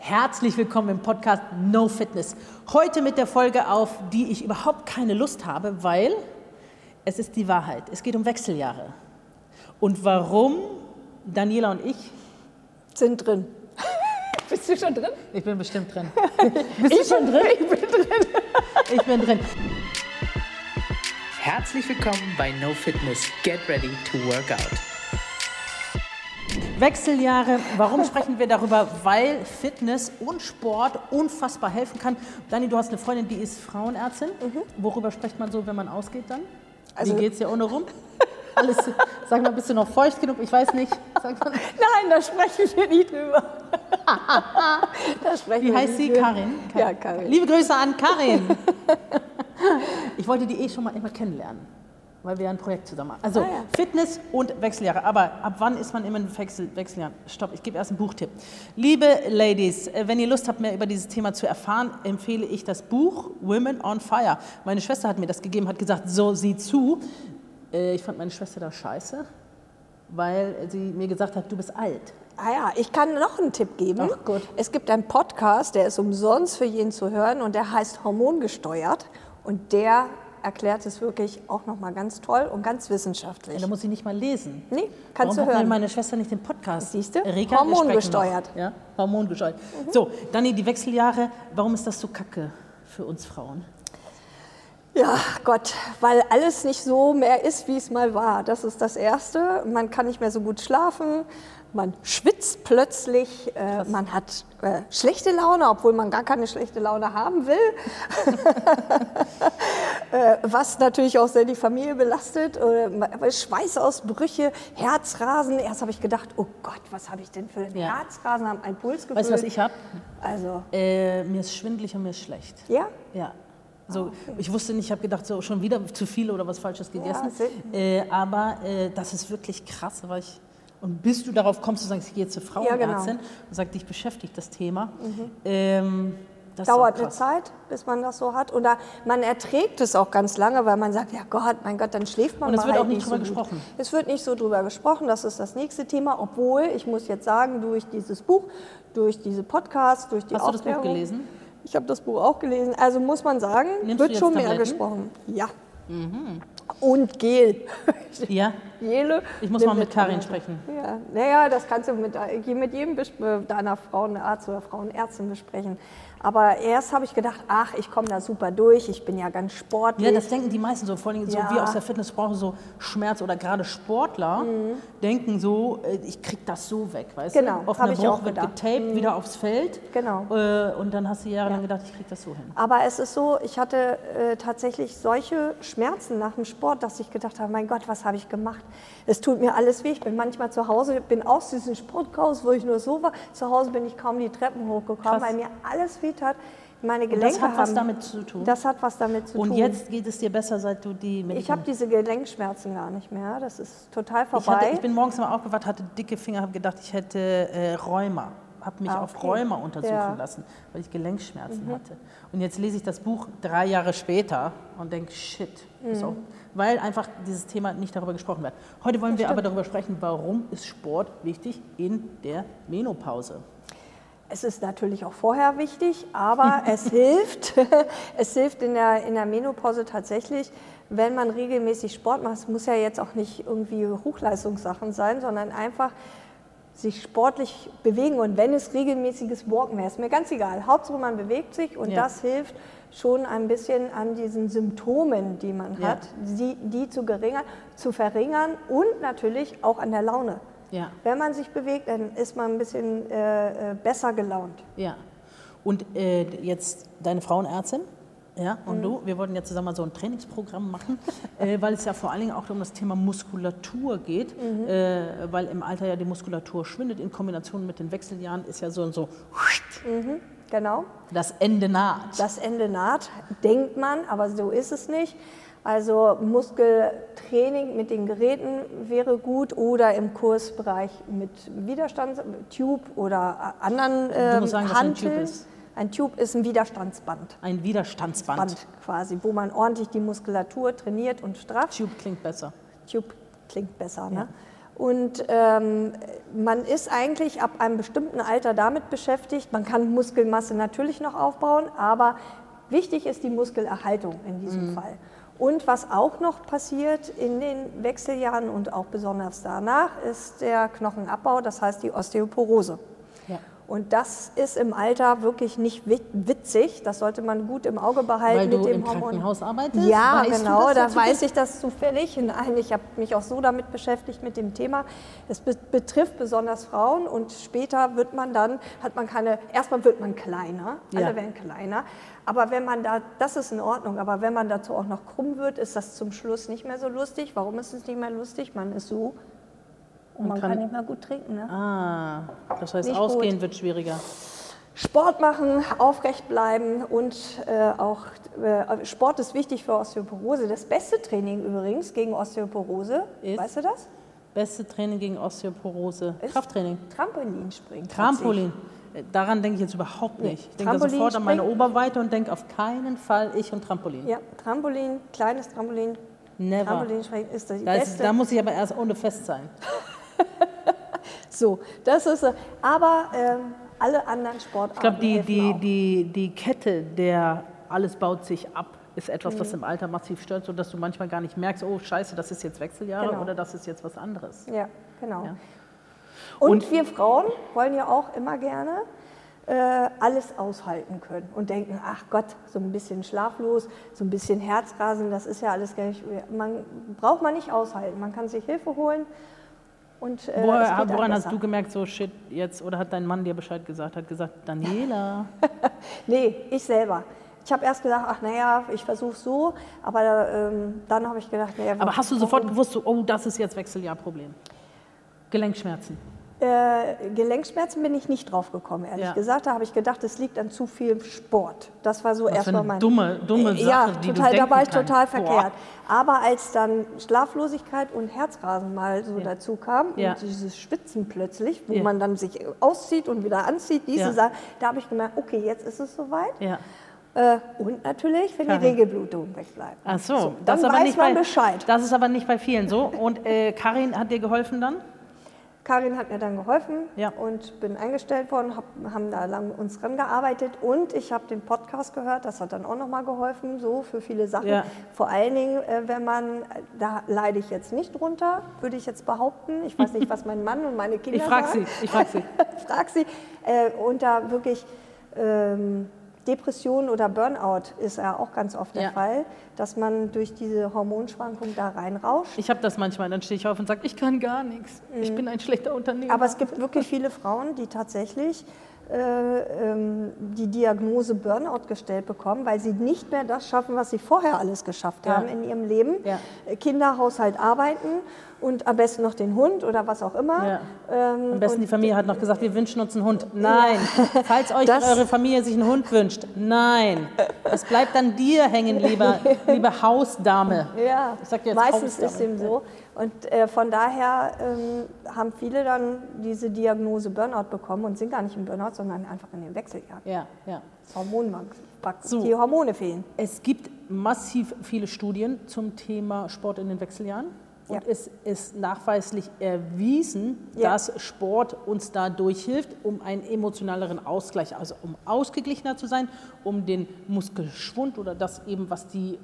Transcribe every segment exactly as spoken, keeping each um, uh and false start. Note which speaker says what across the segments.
Speaker 1: Herzlich willkommen im Podcast No Fitness. Heute mit der Folge, auf die ich überhaupt keine Lust habe, weil es ist die Wahrheit. Es geht um Wechseljahre. Und warum Daniela und ich
Speaker 2: sind drin. Bist du schon drin?
Speaker 1: Ich bin bestimmt drin. Bist du
Speaker 2: ich
Speaker 1: schon drin?
Speaker 2: Ich bin drin.
Speaker 1: Ich bin drin. Herzlich willkommen bei No Fitness. Get ready to work out. Wechseljahre, warum sprechen wir darüber? Weil Fitness und Sport unfassbar helfen kann. Dani, du hast eine Freundin, die ist Frauenärztin. Mhm. Worüber spricht man so, wenn man ausgeht dann? Also, wie geht's dir ohne rum? Alles, sag mal, bist du noch feucht genug? Ich weiß nicht. Sag mal.
Speaker 2: Nein, da sprechen wir nicht drüber. Da sprechen
Speaker 1: wie
Speaker 2: wir
Speaker 1: heißt sie?
Speaker 2: Karin?
Speaker 1: Karin?
Speaker 2: Ja, Karin.
Speaker 1: Liebe Grüße an Karin. Ich wollte die eh schon mal immer kennenlernen, weil wir ein Projekt zusammen machen. Also ah, ja. Fitness und Wechseljahre. Aber ab wann ist man immer in Wechsel, Wechseljahren? Stopp, ich gebe erst einen Buchtipp. Liebe Ladies, wenn ihr Lust habt, mehr über dieses Thema zu erfahren, empfehle ich das Buch Women on Fire. Meine Schwester hat mir das gegeben, hat gesagt, so, sieh zu. Ich fand meine Schwester da scheiße, weil sie mir gesagt hat, du bist alt.
Speaker 2: Ah ja, ich kann noch einen Tipp geben.
Speaker 1: Ach gut.
Speaker 2: Es gibt einen Podcast, der ist umsonst für jeden zu hören und der heißt Hormongesteuert. Und der erklärt es wirklich auch nochmal ganz toll und ganz wissenschaftlich.
Speaker 1: Ja, da muss ich nicht mal lesen.
Speaker 2: Nee, kannst
Speaker 1: Warum
Speaker 2: du hören.
Speaker 1: Hat meine Schwester nicht den Podcast?
Speaker 2: Siehst du?
Speaker 1: Erika,
Speaker 2: Hormongesteuert.
Speaker 1: Ja, hormongesteuert. Mhm. So, Dani, die Wechseljahre, warum ist das so kacke für uns Frauen?
Speaker 2: Ja, Gott, weil alles nicht so mehr ist, wie es mal war. Das ist das Erste. Man kann nicht mehr so gut schlafen. Man schwitzt plötzlich, äh, man hat äh, schlechte Laune, obwohl man gar keine schlechte Laune haben will, äh, was natürlich auch sehr die Familie belastet, äh, Schweißausbrüche, Herzrasen. Erst habe ich gedacht, oh Gott, was habe ich denn für ein ja. Herzrasen, habe ein Pulsgefühl.
Speaker 1: Weißt du, was ich habe?
Speaker 2: Also,
Speaker 1: äh, mir ist schwindelig und mir ist schlecht.
Speaker 2: Ja?
Speaker 1: Ja. So, okay. Ich wusste nicht, ich habe gedacht, so schon wieder zu viel oder was Falsches gegessen. Ja, äh, aber äh, das ist wirklich krass, weil ich und bis du darauf kommst, du sagst, ich gehe jetzt zur Frauenärztin ja, genau. und sagt, dich beschäftigt das Thema. Mhm. Ähm, das
Speaker 2: dauert eine Zeit, bis man das so hat. Oder man erträgt es auch ganz lange, weil man sagt, ja Gott, mein Gott, dann schläft man
Speaker 1: und
Speaker 2: mal.
Speaker 1: Und es wird
Speaker 2: halt
Speaker 1: auch nicht drüber
Speaker 2: so
Speaker 1: gesprochen.
Speaker 2: Es wird nicht so drüber gesprochen, das ist das nächste Thema. Obwohl, ich muss jetzt sagen, durch dieses Buch, durch diese Podcasts, durch die
Speaker 1: Hast
Speaker 2: Aufklärung.
Speaker 1: Hast du das Buch gelesen?
Speaker 2: Ich habe das Buch auch gelesen. Also muss man sagen,
Speaker 1: Nimmst
Speaker 2: wird schon
Speaker 1: Tabletten?
Speaker 2: mehr gesprochen. Ja.
Speaker 1: Mhm.
Speaker 2: Und Gel.
Speaker 1: Ja?
Speaker 2: Gele.
Speaker 1: Ich muss mal mit Karin sprechen.
Speaker 2: Ja, naja, das kannst du mit, mit jedem deiner Frauenarzt oder Frauenärztin besprechen. Aber erst habe ich gedacht, ach, ich komme da super durch, ich bin ja ganz sportlich.
Speaker 1: Ja, das denken die meisten so, vor allem so ja. wir aus der Fitnessbranche, so Schmerz oder gerade Sportler, mhm. denken so, ich krieg das so weg, weißt
Speaker 2: genau,
Speaker 1: du? Auf
Speaker 2: habe
Speaker 1: eine
Speaker 2: ich auch
Speaker 1: wird
Speaker 2: gedacht.
Speaker 1: getaped,
Speaker 2: mhm.
Speaker 1: wieder aufs Feld
Speaker 2: genau.
Speaker 1: Äh, und dann hast du jahrelang
Speaker 2: ja.
Speaker 1: gedacht, ich krieg das so hin.
Speaker 2: Aber es ist so, ich hatte äh, tatsächlich solche Schmerzen nach dem Sport, dass ich gedacht habe, mein Gott, was habe ich gemacht? Es tut mir alles weh, ich bin manchmal zu Hause, bin aus diesem Sporthaus, wo ich nur so war, zu Hause bin ich kaum die Treppen hochgekommen, Krass. weil mir alles weh tat. Meine Gelenke
Speaker 1: und das hat was
Speaker 2: haben,
Speaker 1: damit zu tun?
Speaker 2: Das hat was damit zu
Speaker 1: und
Speaker 2: tun. Und
Speaker 1: jetzt geht es dir besser, seit du die Medikamente...
Speaker 2: Ich habe diese Gelenkschmerzen gar nicht mehr, das ist total vorbei.
Speaker 1: Ich, hatte, ich bin morgens mal aufgewacht, hatte dicke Finger, habe gedacht, ich hätte äh, Rheuma. Habe mich ah, okay. auf Rheuma untersuchen ja. lassen, weil ich Gelenkschmerzen mhm. hatte. Und jetzt lese ich das Buch drei Jahre später und denke, shit. Mhm. Ist auch, weil einfach dieses Thema nicht darüber gesprochen wird. Heute wollen das wir stimmt. aber darüber sprechen, warum ist Sport wichtig in der Menopause?
Speaker 2: Es ist natürlich auch vorher wichtig, aber es hilft, es hilft in der, in der Menopause tatsächlich, wenn man regelmäßig Sport macht. Es muss ja jetzt auch nicht irgendwie Hochleistungssachen sein, sondern einfach sich sportlich bewegen und wenn es regelmäßiges Walken wäre, ist mir ganz egal. Hauptsache man bewegt sich und ja. das hilft schon ein bisschen an diesen Symptomen, die man ja. hat, die, die zu, geringer, zu verringern und natürlich auch an der Laune. Ja. Wenn man sich bewegt, dann ist man ein bisschen äh, besser gelaunt.
Speaker 1: Ja. Und äh, jetzt deine Frauenärztin, ja, und mhm. du, wir wollten ja zusammen mal so ein Trainingsprogramm machen, äh, weil es ja vor allen Dingen auch um das Thema Muskulatur geht, mhm. äh, weil im Alter ja die Muskulatur schwindet, in Kombination mit den Wechseljahren ist ja so und so.
Speaker 2: Mhm. Genau.
Speaker 1: Das Ende naht.
Speaker 2: Das Ende naht, denkt man, aber so ist es nicht. Also Muskeltraining mit den Geräten wäre gut oder im Kursbereich mit Widerstands-, Tube oder anderen ähm,
Speaker 1: du musst sagen, was ein Tube ist.
Speaker 2: Ein Tube ist ein Widerstandsband.
Speaker 1: Ein Widerstandsband.
Speaker 2: Band quasi, wo man ordentlich die Muskulatur trainiert und strafft.
Speaker 1: Tube klingt besser.
Speaker 2: Tube klingt besser, ne?
Speaker 1: Ja.
Speaker 2: Und ähm, man ist eigentlich ab einem bestimmten Alter damit beschäftigt. Man kann Muskelmasse natürlich noch aufbauen, aber wichtig ist die Muskelerhaltung in diesem mhm. Fall. Und was auch noch passiert in den Wechseljahren und auch besonders danach, ist der Knochenabbau, das heißt die Osteoporose. Ja. Und das ist im Alter wirklich nicht witzig. Das sollte man gut im Auge behalten.
Speaker 1: Weil du
Speaker 2: mit dem
Speaker 1: im
Speaker 2: Hormon.
Speaker 1: Krankenhaus arbeitest?
Speaker 2: Ja,
Speaker 1: weißt
Speaker 2: genau, da
Speaker 1: dazu?
Speaker 2: weiß ich das zufällig. Nein, ich habe mich auch so damit beschäftigt mit dem Thema. Es be betrifft besonders Frauen und später wird man dann, hat man keine, erstmal wird man kleiner, alle ja. werden kleiner. Aber wenn man da, das ist in Ordnung, aber wenn man dazu auch noch krumm wird, ist das zum Schluss nicht mehr so lustig. Warum ist es nicht mehr lustig? Man ist so. Und man, man kann, kann nicht mehr gut trinken. Ne?
Speaker 1: Ah, das heißt, nicht ausgehen gut. Wird schwieriger.
Speaker 2: Sport machen, aufrecht bleiben und äh, auch äh, Sport ist wichtig für Osteoporose. Das beste Training übrigens gegen Osteoporose, ist, weißt du das?
Speaker 1: Beste Training gegen Osteoporose, ist Krafttraining.
Speaker 2: Trampolinspringen.
Speaker 1: Trampolin. Daran denke ich jetzt überhaupt nicht. Ich denke sofort an meine Oberweite und denke auf keinen Fall ich und Trampolin.
Speaker 2: Ja, Trampolin, kleines Trampolin.
Speaker 1: Never.
Speaker 2: Trampolinspringen ist das
Speaker 1: da
Speaker 2: Beste.
Speaker 1: Ist, da muss ich aber erst ohne fest sein.
Speaker 2: So, das ist, aber ähm, alle anderen Sportarten.
Speaker 1: Ich glaube, die, die, die, die Kette der alles baut sich ab, ist etwas, mhm. was im Alter massiv stört, sodass du manchmal gar nicht merkst, oh scheiße, das ist jetzt Wechseljahre genau. oder das ist jetzt was anderes.
Speaker 2: Ja, genau. Ja. Und,
Speaker 1: Und
Speaker 2: wir Frauen wollen ja auch immer gerne äh, alles aushalten können und denken, ach Gott, so ein bisschen schlaflos, so ein bisschen Herzrasen, das ist ja alles gar nicht, man braucht man nicht aushalten, man kann sich Hilfe holen. Und, äh,
Speaker 1: Woher, woran hast du gemerkt, so shit jetzt, oder hat dein Mann dir Bescheid gesagt, hat gesagt, Daniela?
Speaker 2: Nee, ich selber. Ich habe erst gedacht, ach naja, ich versuche so, aber ähm, dann habe ich gedacht, naja.
Speaker 1: Aber hast du sofort gewusst, so, oh, das ist jetzt Wechseljahrproblem? Gelenkschmerzen?
Speaker 2: Äh, Gelenkschmerzen bin ich nicht drauf gekommen, ehrlich ja. gesagt. Da habe ich gedacht, es liegt an zu viel Sport. Das war so erstmal mein...
Speaker 1: dumme, dumme Sache,
Speaker 2: ja,
Speaker 1: die
Speaker 2: total,
Speaker 1: du
Speaker 2: da war ich
Speaker 1: kannst.
Speaker 2: total verkehrt. Boah. Aber als dann Schlaflosigkeit und Herzrasen mal so ja. dazu kam ja. und dieses Schwitzen plötzlich, wo ja. man dann sich auszieht und wieder anzieht, diese ja. Sache, da habe ich gemerkt, okay, jetzt ist es soweit. Ja. Äh, und natürlich, wenn Karin. die Regelblutung wegbleibt.
Speaker 1: Ach so,
Speaker 2: so
Speaker 1: das
Speaker 2: dann
Speaker 1: weiß
Speaker 2: nicht man
Speaker 1: bei,
Speaker 2: Bescheid.
Speaker 1: Das ist aber nicht bei vielen so. Und äh, Karin hat dir geholfen dann?
Speaker 2: Karin hat mir dann geholfen
Speaker 1: ja.
Speaker 2: und bin eingestellt worden, hab, haben da lang uns dran gearbeitet und ich habe den Podcast gehört, das hat dann auch nochmal geholfen, so für viele Sachen. Ja. Vor allen Dingen, äh, wenn man, da leide ich jetzt nicht drunter, würde ich jetzt behaupten, ich weiß nicht, was mein Mann und meine Kinder
Speaker 1: Ich frage
Speaker 2: sagen.
Speaker 1: sie, ich frage sie.
Speaker 2: frag sie, äh, und da wirklich ähm, Depression oder Burnout ist ja auch ganz oft der ja. Fall, dass man durch diese Hormonschwankung da reinrauscht.
Speaker 1: Ich habe das manchmal, dann stehe ich auf und sage, ich kann gar nichts, mhm. ich bin ein schlechter Unternehmer.
Speaker 2: Aber es gibt wirklich viele Frauen, die tatsächlich äh, ähm, die Diagnose Burnout gestellt bekommen, weil sie nicht mehr das schaffen, was sie vorher alles geschafft ja. haben in ihrem Leben. Ja. Kinder, Haushalt, arbeiten und am besten noch den Hund oder was auch immer.
Speaker 1: Ja. Ähm, am besten die Familie hat noch gesagt, wir wünschen uns einen Hund. Nein, ja. falls euch das eure Familie sich einen Hund wünscht, nein. Es bleibt an dir hängen, lieber, liebe Hausdame.
Speaker 2: Ja,
Speaker 1: ich sag jetzt
Speaker 2: meistens
Speaker 1: Hausdame.
Speaker 2: Ist dem so. Und äh, von daher ähm, haben viele dann diese Diagnose Burnout bekommen und sind gar nicht im Burnout, sondern einfach in den Wechseljahren.
Speaker 1: Ja, ja.
Speaker 2: Hormonmangel.
Speaker 1: So,
Speaker 2: die Hormone fehlen.
Speaker 1: Es gibt massiv viele Studien zum Thema Sport in den Wechseljahren. Und ja. es ist nachweislich erwiesen, ja. dass Sport uns dadurch hilft, um einen emotionaleren Ausgleich, also um ausgeglichener zu sein, um den Muskelschwund oder das eben, was die,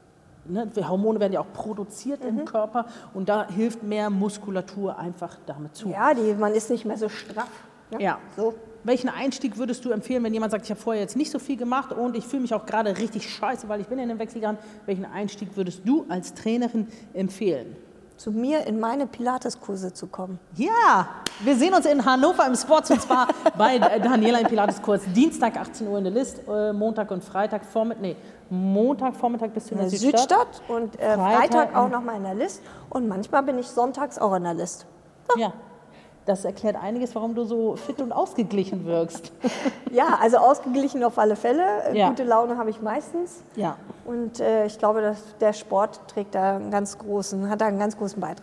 Speaker 1: ne, die Hormone werden ja auch produziert mhm. im Körper und da hilft mehr Muskulatur einfach damit zu.
Speaker 2: Ja, die, man ist nicht mehr so straff. Ne?
Speaker 1: Ja.
Speaker 2: So.
Speaker 1: Welchen Einstieg würdest du empfehlen, wenn jemand sagt, ich habe vorher jetzt nicht so viel gemacht und ich fühle mich auch gerade richtig scheiße, weil ich bin in den Wechseljahren. Welchen Einstieg würdest du als Trainerin empfehlen?
Speaker 2: Zu mir in meine Pilateskurse zu kommen.
Speaker 1: Ja, wir sehen uns in Hannover im Sports und zwar bei Daniela im Pilateskurs. Dienstag achtzehn Uhr in der List, äh, Montag und Freitag Vormittag, nee, Montag Vormittag bist du in der, in der Südstadt.
Speaker 2: Südstadt und äh, Freitag, Freitag auch nochmal in der List und manchmal bin ich sonntags auch in der List.
Speaker 1: So. Ja. Das erklärt einiges, warum du so fit und ausgeglichen wirkst.
Speaker 2: Ja, also ausgeglichen auf alle Fälle.
Speaker 1: Ja.
Speaker 2: Gute Laune habe ich meistens.
Speaker 1: Ja.
Speaker 2: Und äh, ich glaube, dass der Sport trägt da einen ganz großen, hat da einen ganz großen Beitrag dran.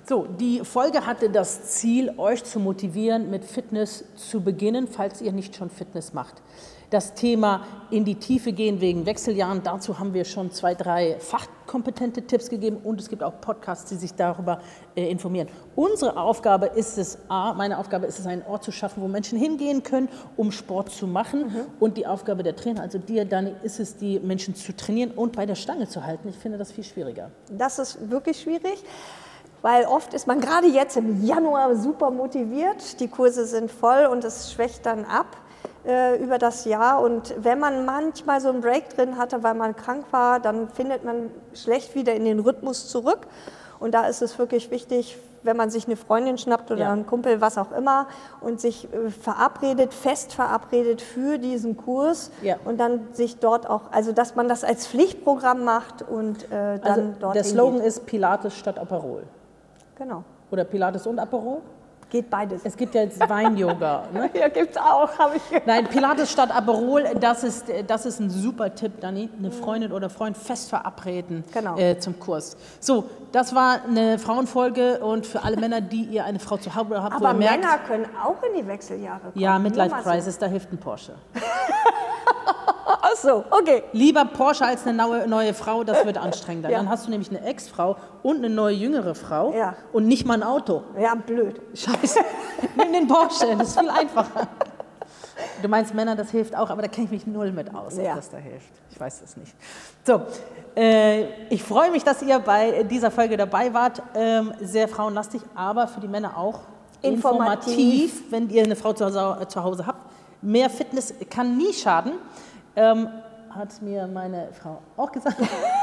Speaker 1: So, die Folge hatte das Ziel, euch zu motivieren, mit Fitness zu beginnen, falls ihr nicht schon Fitness macht. Das Thema in die Tiefe gehen wegen Wechseljahren, dazu haben wir schon zwei, drei fachkompetente Tipps gegeben und es gibt auch Podcasts, die sich darüber äh, informieren. Unsere Aufgabe ist es, A, meine Aufgabe ist es, einen Ort zu schaffen, wo Menschen hingehen können, um Sport zu machen. Mhm. Und die Aufgabe der Trainer, also dir, Dani, ist es, die Menschen zu trainieren und bei der Stange zu halten. Ich finde das viel schwieriger.
Speaker 2: Das ist wirklich schwierig. Weil oft ist man gerade jetzt im Januar super motiviert, die Kurse sind voll und es schwächt dann ab äh, über das Jahr. Und wenn man manchmal so einen Break drin hatte, weil man krank war, dann findet man schlecht wieder in den Rhythmus zurück. Und da ist es wirklich wichtig, wenn man sich eine Freundin schnappt oder ja. einen Kumpel, was auch immer, und sich äh, verabredet, fest verabredet für diesen Kurs ja. und dann sich dort auch, also dass man das als Pflichtprogramm macht und äh, dann
Speaker 1: also
Speaker 2: dort
Speaker 1: der Slogan geht. Ist Pilates statt Aperol.
Speaker 2: Genau.
Speaker 1: Oder Pilates und Aperol?
Speaker 2: Geht beides.
Speaker 1: Es gibt ja jetzt Wein-Yoga. Ne?
Speaker 2: Ja, gibt's auch, habe ich gehört.
Speaker 1: Nein, Pilates statt Aperol, das ist, das ist ein super Tipp, Dani. Eine Freundin oder Freund fest verabreden genau. äh, zum Kurs. So, das war eine Frauenfolge und für alle Männer, die ihr eine Frau zu Hause habt,
Speaker 2: aber
Speaker 1: wo ihr merkt,
Speaker 2: Männer können auch in die Wechseljahre kommen.
Speaker 1: Ja, Midlife Crisis, da hilft ein Porsche.
Speaker 2: Ach so, okay.
Speaker 1: Lieber Porsche als eine neue, neue Frau, das wird anstrengender. Ja. Dann hast du nämlich eine Ex-Frau und eine neue jüngere Frau ja. und nicht mal ein Auto.
Speaker 2: Ja, blöd.
Speaker 1: Scheiße, nimm den Porsche, das ist viel einfacher. Du meinst Männer, das hilft auch, aber da kenne ich mich null mit aus, ob ja. das da hilft. Ich weiß es nicht. So, äh, ich freue mich, dass ihr bei dieser Folge dabei wart. Ähm, sehr frauenlastig, aber für die Männer auch informativ, informativ wenn ihr eine Frau zu Hause, zu Hause habt. Mehr Fitness kann nie schaden. Ähm, hat mir meine Frau auch gesagt.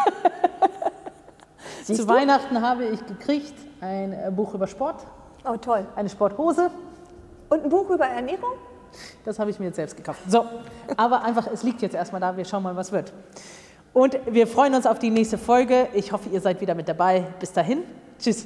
Speaker 1: Zu du? Weihnachten habe ich gekriegt ein Buch über Sport.
Speaker 2: Oh, toll.
Speaker 1: Eine Sporthose.
Speaker 2: Und ein Buch über Ernährung?
Speaker 1: Das habe ich mir jetzt selbst gekauft. So, aber einfach, es liegt jetzt erstmal da. Wir schauen mal, was wird. Und wir freuen uns auf die nächste Folge. Ich hoffe, ihr seid wieder mit dabei. Bis dahin. Tschüss.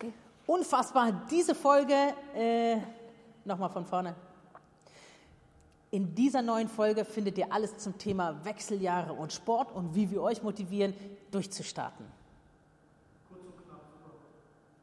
Speaker 2: Okay.
Speaker 1: Unfassbar, diese Folge, äh, nochmal von vorne. In dieser neuen Folge findet ihr alles zum Thema Wechseljahre und Sport und wie wir euch motivieren, durchzustarten.